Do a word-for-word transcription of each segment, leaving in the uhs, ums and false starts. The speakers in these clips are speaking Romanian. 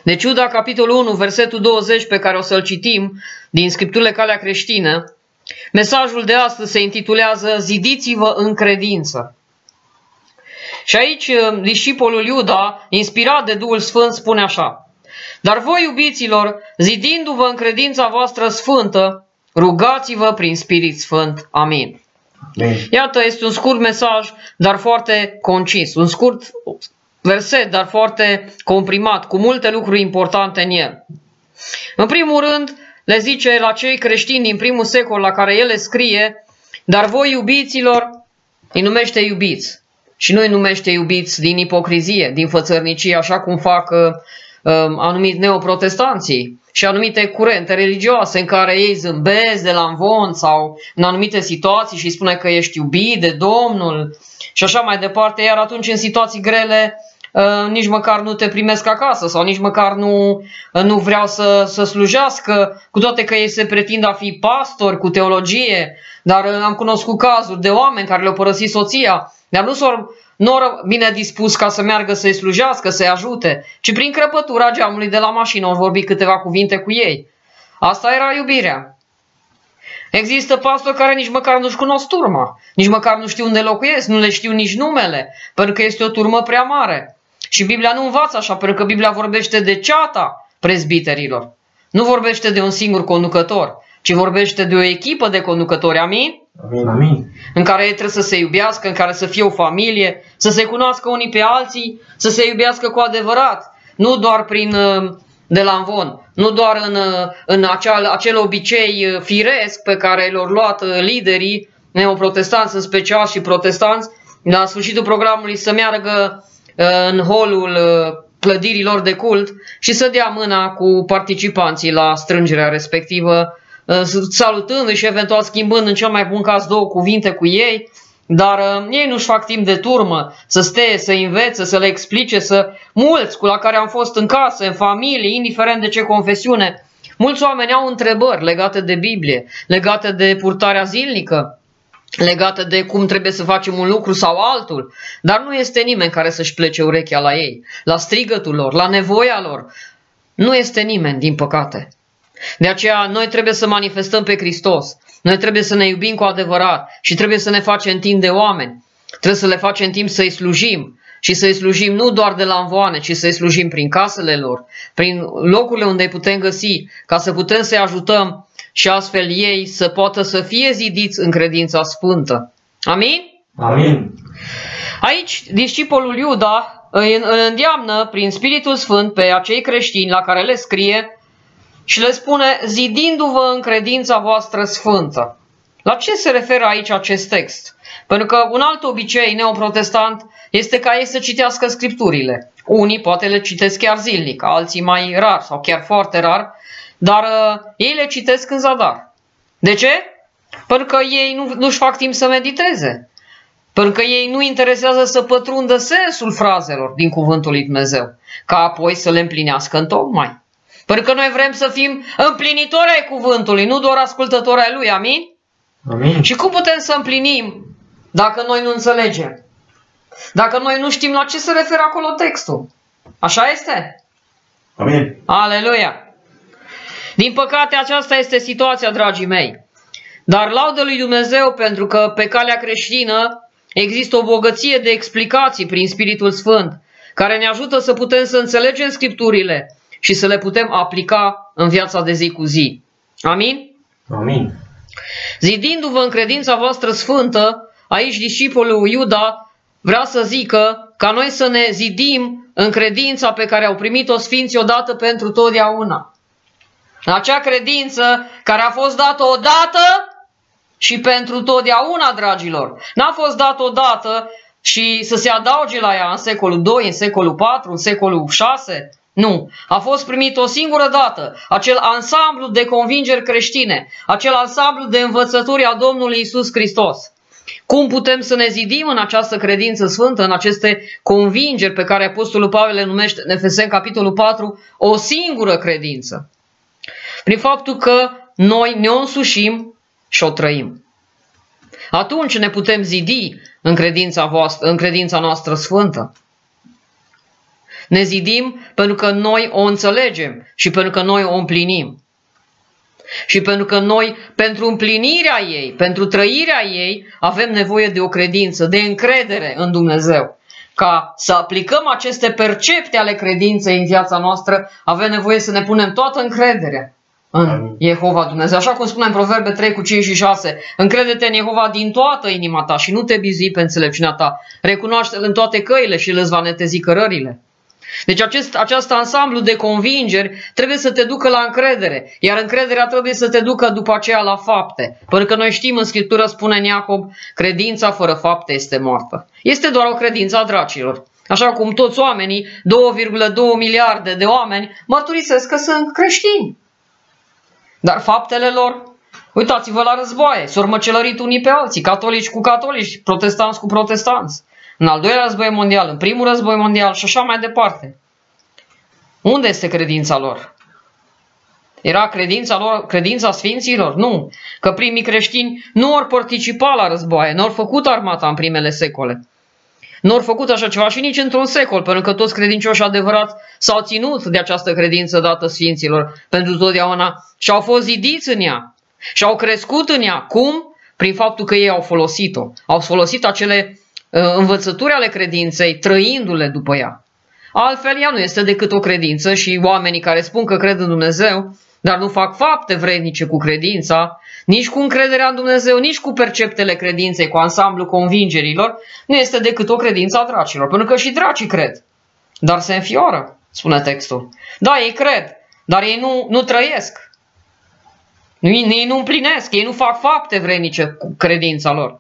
De Ciuda, capitolul unu, versetul douăzeci, pe care o să-l citim din Scripturile Calea Creștină, mesajul de astăzi se intitulează Zidiți-vă în credință. Și aici discipolul Iuda, inspirat de Duhul Sfânt, spune așa: Dar voi, iubiților, zidindu-vă în credința voastră sfântă, rugați-vă prin Spirit Sfânt. Amin. Amin. Iată, este un scurt mesaj, dar foarte concis. Un scurt verset, dar foarte comprimat, cu multe lucruri importante în el. În primul rând, le zice la cei creștini din primul secol la care el le scrie: Dar voi, iubiților, îi numește iubiți. Și nu îi numește iubiți din ipocrizie, din fățărnicie, așa cum fac uh, uh, anumiți neoprotestanții și anumite curente religioase în care ei zâmbesc de la învon sau în anumite situații și spune că ești iubit de Domnul și așa mai departe, iar atunci în situații grele uh, nici măcar nu te primesc acasă sau nici măcar nu, uh, nu vreau să, să slujească, cu toate că ei se pretind a fi pastori cu teologie, dar uh, am cunoscut cazuri de oameni care le-au părăsit soția, dar nu s-au bine dispus ca să meargă să-i slujească, să-i ajute, ci prin crăpătura geamului de la mașină au vorbit câteva cuvinte cu ei. Asta era iubirea. Există pastori care nici măcar nu-și cunosc turma, nici măcar nu știu unde locuiesc, nu le știu nici numele, pentru că este o turmă prea mare. Și Biblia nu învață așa, pentru că Biblia vorbește de ceata prezbiterilor. Nu vorbește de un singur conducător, ci vorbește de o echipă de conducători. Amin? Amin. Amin. În care ei trebuie să se iubească, în care să fie o familie, să se cunoască unii pe alții, să se iubească cu adevărat, nu doar prin de la învon, nu doar în, în acel, acel obicei firesc pe care l-au luat liderii neoprotestanți în special și protestanți la sfârșitul programului să meargă în holul clădirilor de cult și să dea mâna cu participanții la strângerea respectivă, salutându-i și eventual schimbând în cel mai bun caz două cuvinte cu ei, dar uh, ei nu-și fac timp de turmă să stea, să învețe, să le explice, să mulți cu la care am fost în casă, în familie, indiferent de ce confesiune, mulți oameni au întrebări legate de Biblie, legate de purtarea zilnică, legate de cum trebuie să facem un lucru sau altul, dar nu este nimeni care să-și plece urechea la ei, la strigătul lor, la nevoia lor. Nu este nimeni, din păcate. De aceea noi trebuie să manifestăm pe Hristos, noi trebuie să ne iubim cu adevărat și trebuie să ne facem timp de oameni, trebuie să le facem timp să-i slujim și să-i slujim nu doar de la învoane, ci să-i slujim prin casele lor, prin locurile unde îi putem găsi, ca să putem să-i ajutăm și astfel ei să poată să fie zidiți în credința sfântă. Amin? Amin. Aici discipolul Iuda îl îndeamnă prin Spiritul Sfânt pe acei creștini la care le scrie și le spune: zidindu-vă în credința voastră sfântă. La ce se referă aici acest text? Pentru că un alt obicei neoprotestant este ca ei să citească Scripturile. Unii poate le citesc chiar zilnic, alții mai rar sau chiar foarte rar, dar uh, ei le citesc în zadar. De ce? Pentru că ei nu, nu-și fac timp să mediteze. Pentru că ei nu interesează să pătrundă sensul frazelor din Cuvântul lui Dumnezeu, ca apoi să le împlinească întocmai. Pentru că noi vrem să fim împlinitori ai cuvântului, nu doar ascultători ai lui. Amin? Amin. Și cum putem să împlinim dacă noi nu înțelegem? Dacă noi nu știm la ce se referă acolo textul. Așa este? Amin. Aleluia! Din păcate aceasta este situația, dragii mei. Dar laudă lui Dumnezeu pentru că pe calea creștină există o bogăție de explicații prin Spiritul Sfânt, care ne ajută să putem să înțelegem Scripturile și să le putem aplica în viața de zi cu zi. Amin? Amin. Zidindu-vă în credința voastră sfântă, aici discipolul Iuda vrea să zică ca noi să ne zidim în credința pe care au primit-o Sfinții odată pentru totdeauna. Acea credință care a fost dată odată și pentru totdeauna, dragilor. N-a fost dată odată și să se adauge la ea în secolul doi, în secolul patru, în secolul șase. Nu, a fost primit o singură dată, acel ansamblu de convingeri creștine, acel ansamblu de învățături a Domnului Iisus Hristos. Cum putem să ne zidim în această credință sfântă, în aceste convingeri pe care Apostolul Pavel le numește în Efeseni capitolul patru, o singură credință? Prin faptul că noi ne o însușim și o trăim. Atunci ne putem zidi în credința voastră, în credința noastră sfântă. Ne zidim pentru că noi o înțelegem și pentru că noi o împlinim. Și pentru că noi, pentru împlinirea ei, pentru trăirea ei, avem nevoie de o credință, de încredere în Dumnezeu. Ca să aplicăm aceste percepte ale credinței în viața noastră, avem nevoie să ne punem toată încrederea în Amin. Jehova Dumnezeu. Așa cum spune în Proverbe trei cu cinci și șase, încrede-te în Jehova din toată inima ta și nu te bizui pe înțelepciunea ta. Recunoaște-L în toate căile și îl îți va netezi cărările. Deci acest, acest ansamblu de convingeri trebuie să te ducă la încredere, iar încrederea trebuie să te ducă după aceea la fapte. Pentru că noi știm, în Scriptură spune în Iacob, credința fără fapte este moartă. Este doar o credință a dracilor. Așa cum toți oamenii, doi virgulă doi miliarde de oameni, mărturisesc că sunt creștini. Dar faptele lor, uitați-vă la războaie, s-au măcelărit unii pe alții, catolici cu catolici, protestanți cu protestanți. În al doilea război mondial, în primul război mondial și așa mai departe. Unde este credința lor? Era credința lor, credința sfinților? Nu. Că primii creștini nu au participat la războaie, nu au făcut armata în primele secole. Nu au făcut așa ceva și nici într-un secol, pentru că toți credincioși adevărați s-au ținut de această credință dată sfinților pentru totdeauna și au fost zidiți în ea și au crescut în ea. Cum? Prin faptul că ei au folosit-o. Au folosit acele învățături ale credinței, trăindu-le după ea. Altfel, ea nu este decât o credință și oamenii care spun că cred în Dumnezeu, dar nu fac fapte vrednice cu credința, nici cu încrederea în Dumnezeu, nici cu perceptele credinței, cu ansamblu convingerilor, nu este decât o credință a dracilor. Pentru că și dracii cred, dar se înfioră, spune textul. Da, ei cred, dar ei nu, nu trăiesc. Ei nu împlinesc, ei nu fac fapte vrednice cu credința lor.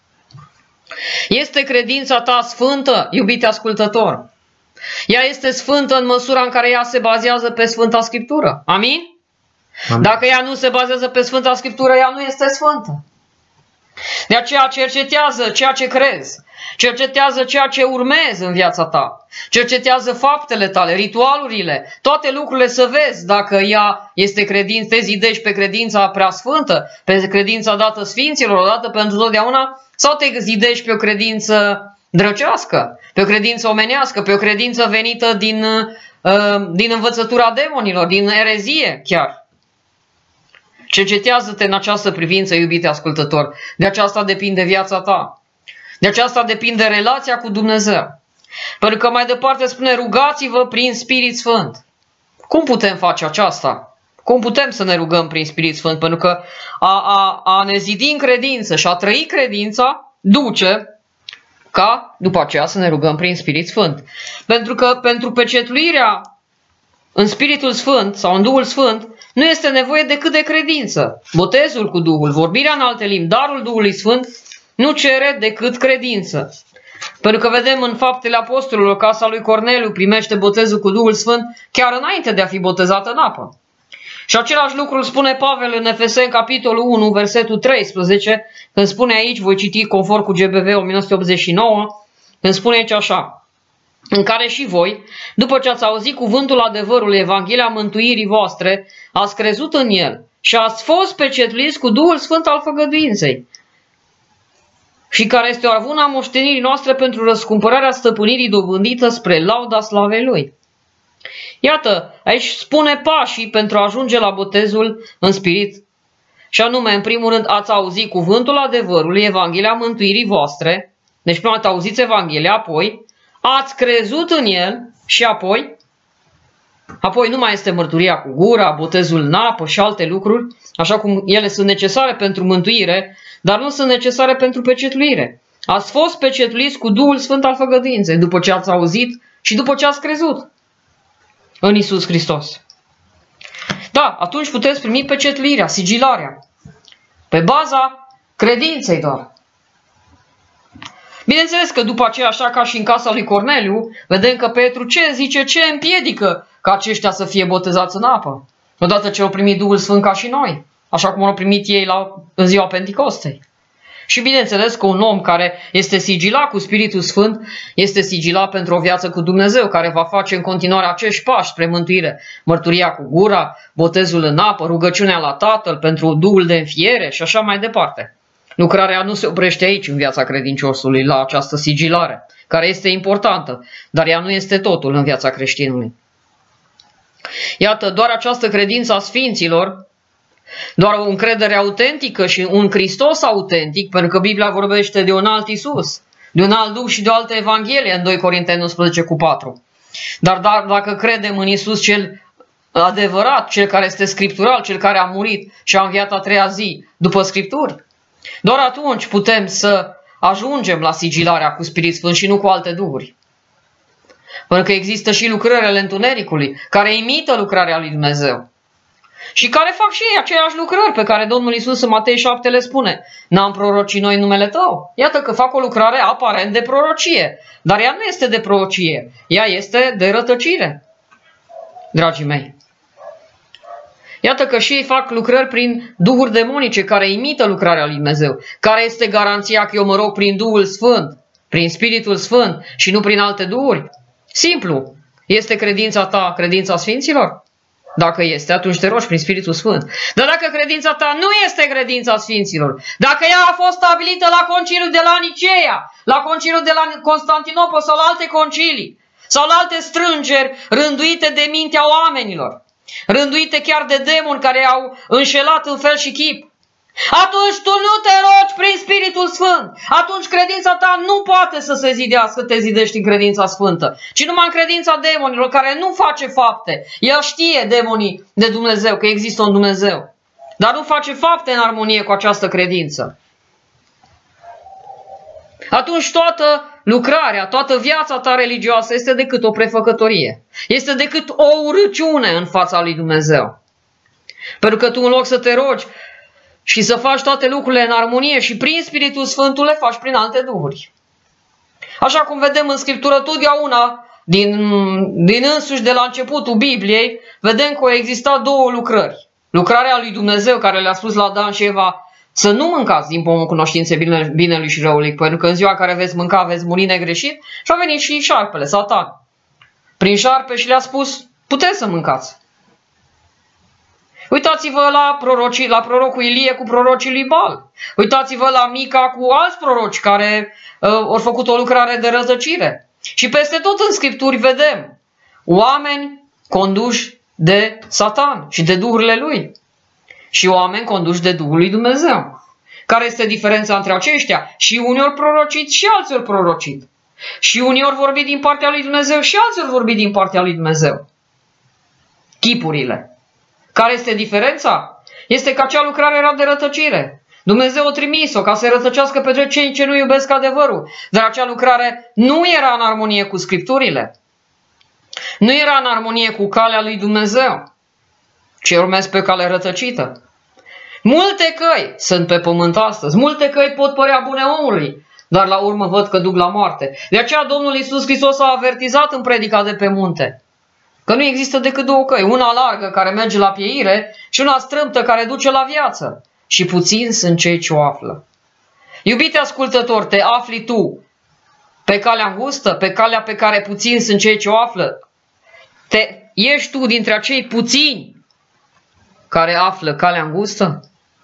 Este credința ta sfântă, iubite ascultător? Ea este sfântă în măsura în care ea se bazează pe Sfânta Scriptură. Amin? Amin. Dacă ea nu se bazează pe Sfânta Scriptură, ea nu este sfântă. De aceea cercetează ceea ce crezi, cercetează ceea ce urmezi în viața ta, cercetează faptele tale, ritualurile, toate lucrurile să vezi dacă ea este credință, te zidești pe credința preasfântă, pe credința dată sfinților, odată pentru totdeauna, sau te zidești pe o credință drăcească, pe o credință omenească, pe o credință venită din, uh, din învățătura demonilor, din erezie chiar. Cercetează-te în această privință, iubite ascultător. De aceasta depinde viața ta. De aceasta depinde relația cu Dumnezeu. Pentru că mai departe spune, rugați-vă prin Spirit Sfânt. Cum putem face aceasta? Cum putem să ne rugăm prin Spirit Sfânt? Pentru că a, a, a ne zidi în credință și a trăi credința duce ca după aceea să ne rugăm prin Spirit Sfânt. Pentru că pentru pecetluirea în Spiritul Sfânt sau în Duhul Sfânt nu este nevoie decât de credință. Botezul cu Duhul, vorbirea în alte limbi, darul Duhului Sfânt nu cere decât credință. Pentru că vedem în Faptele Apostolilor, casa lui Corneliu primește botezul cu Duhul Sfânt chiar înainte de a fi botezat în apă. Și același lucru îl spune Pavel în Efeseni, capitolul unu, versetul treisprezece, când spune aici, voi citi conform cu G B V o mie nouă sute optzeci și nouă, când spune aici așa, în care și voi, după ce ați auzit cuvântul adevărului, Evanghelia mântuirii voastre, ați crezut în el și ați fost pecetluiți cu Duhul Sfânt al făgăduinței, și care este o arvună a moștenirii noastre pentru răscumpărarea stăpânirii dobândită spre lauda slavei Lui. Iată, aici spune pașii pentru a ajunge la botezul în spirit. Și anume, în primul rând, ați auzit cuvântul adevărului, Evanghelia mântuirii voastre. Deci prima dată auziți Evanghelia, apoi ați crezut în el și apoi, apoi nu mai este mărturia cu gura, botezul în apă și alte lucruri, așa cum ele sunt necesare pentru mântuire, dar nu sunt necesare pentru pecetluire. Ați fost pecetluiți cu Duhul Sfânt al făgăduinței, după ce ați auzit și după ce ați crezut în Iisus Hristos. Da, atunci puteți primi pecetluirea, sigilarea, pe baza credinței doar. Bineînțeles că după aceea, așa ca și în casa lui Corneliu, vedem că Petru ce zice, ce împiedică ca aceștia să fie botezați în apă, odată ce au primit Duhul Sfânt ca și noi, așa cum au primit ei la, în ziua Penticostei. Și bineînțeles că un om care este sigilat cu Spiritul Sfânt este sigilat pentru o viață cu Dumnezeu, care va face în continuare acești pași spre mântuire. Mărturia cu gura, botezul în apă, rugăciunea la Tatăl pentru Duhul de înfiere și așa mai departe. Lucrarea nu se oprește aici în viața credinciosului, la această sigilare, care este importantă, dar ea nu este totul în viața creștinului. Iată, doar această credință a sfinților, doar o încredere autentică și un Hristos autentic, pentru că Biblia vorbește de un alt Iisus, de un alt Duh și de o altă Evanghelie în doi Corinteni unsprezece cu patru. Dar, dar dacă credem în Iisus cel adevărat, cel care este scriptural, cel care a murit și a înviat a treia zi după Scripturi, doar atunci putem să ajungem la sigilarea cu Spirit Sfânt și nu cu alte duhuri. Pentru că există și lucrările întunericului, care imită lucrarea lui Dumnezeu. Și care fac și ei aceleași lucrări pe care Domnul Iisus în Matei șapte le spune. N-am prorocit noi în numele tău? Iată că fac o lucrare aparent de prorocie. Dar ea nu este de prorocie. Ea este de rătăcire. Dragii mei. Iată că și ei fac lucrări prin duhuri demonice care imită lucrarea lui Dumnezeu. Care este garanția că eu mă rog prin Duhul Sfânt, prin Spiritul Sfânt și nu prin alte duhuri? Simplu. Este credința ta credința Sfinților? Dacă este, atunci te rogi prin Spiritul Sfânt. Dar dacă credința ta nu este credința Sfinților, dacă ea a fost stabilită la conciliul de la Niceea, la conciliul de la Constantinopol sau la alte concilii, sau la alte strângeri rânduite de mintea oamenilor, rânduite chiar de demoni care au înșelat în fel și chip, atunci tu nu te rogi prin Spiritul Sfânt. Atunci credința ta nu poate să se zidească, te zidești în credința sfântă, ci numai în credința demonilor, care nu face fapte. El știe, demonii, de Dumnezeu, că există un Dumnezeu, dar nu face fapte în armonie cu această credință. Atunci toată lucrarea, toată viața ta religioasă este decât o prefăcătorie. Este decât o urăciune în fața lui Dumnezeu. Pentru că tu, în loc să te rogi și să faci toate lucrurile în armonie și prin Spiritul Sfânt, tu le faci prin alte duhuri. Așa cum vedem în Scriptură, totdeauna, din, din însuși de la începutul Bibliei, vedem că au existat două lucrări. Lucrarea lui Dumnezeu, care le-a spus la Adam și Eva să nu mâncați din pomul cunoștinței bine, binelui și răului, pentru că în ziua în care veți mânca veți muri negreșit. Și a venit și șarpele, Satan, prin șarpe și le-a spus, puteți să mâncați. Uitați-vă la, prorocii, la prorocul Ilie cu prorocii lui Baal. Uitați-vă la Mica cu alți proroci care uh, au făcut o lucrare de rătăcire. Și peste tot în Scripturi vedem oameni conduși de Satan și de duhurile lui. Și oameni conduși de Duhul lui Dumnezeu. Care este diferența între aceștia? Și unii ori prorocit și alții ori prorocit. Și unii ori vorbi din partea lui Dumnezeu și alții ori vorbi din partea lui Dumnezeu. Chipurile. Care este diferența? Este că acea lucrare era de rătăcire. Dumnezeu a trimis-o ca să rătăcească pe cei ce nu iubesc adevărul. Dar acea lucrare nu era în armonie cu Scripturile. Nu era în armonie cu calea lui Dumnezeu, ci urmezi pe cale rătăcită. Multe căi sunt pe pământ astăzi. Multe căi pot părea bune omului, dar la urmă văd că duc la moarte. De aceea Domnul Iisus Hristos a avertizat în predica de pe munte că nu există decât două căi. Una largă care merge la pieire și una strâmtă care duce la viață. Și puțini sunt cei ce o află. Iubite ascultător, te afli tu pe calea îngustă, pe calea pe care puțini sunt cei ce o află? Te, ești tu dintre acei puțini care află calea îngustă?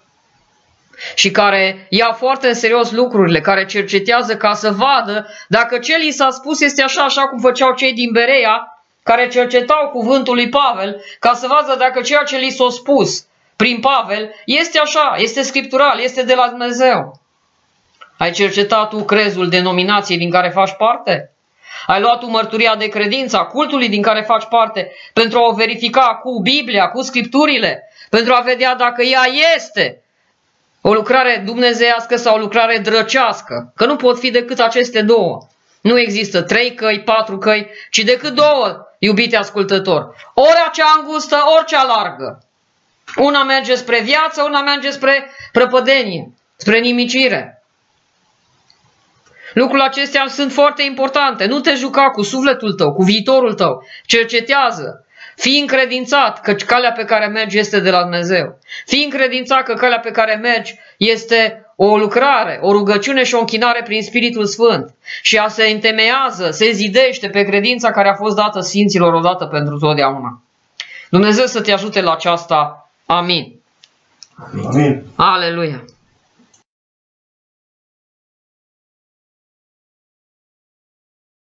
Și care ia foarte în serios lucrurile, care cercetează ca să vadă dacă ce li s-a spus este așa, așa cum făceau cei din Berea, care cercetau cuvântul lui Pavel, ca să vadă dacă ceea ce li s-a spus prin Pavel este așa, este scriptural, este de la Dumnezeu. Ai cercetat tu crezul denominației din care faci parte? Ai luat tu mărturia de credință a cultului din care faci parte pentru a o verifica cu Biblia, cu Scripturile, pentru a vedea dacă ea este o lucrare dumnezeiască sau o lucrare drăcească? Că nu pot fi decât aceste două. Nu există trei căi, patru căi, ci decât două, iubite ascultător. Ori acea îngustă, ori cea largă. Una merge spre viață, una merge spre prăpădenie, spre nimicire. Lucrurile acestea sunt foarte importante. Nu te juca cu sufletul tău, cu viitorul tău. Cercetează. Fii încredințat că calea pe care mergi este de la Dumnezeu. Fii încredințat că calea pe care mergi este o lucrare, o rugăciune și o închinare prin Spiritul Sfânt. Și a se întemeiază, se zidește pe credința care a fost dată Sfinților odată pentru totdeauna. Dumnezeu să te ajute la aceasta. Amin. Amin. Aleluia.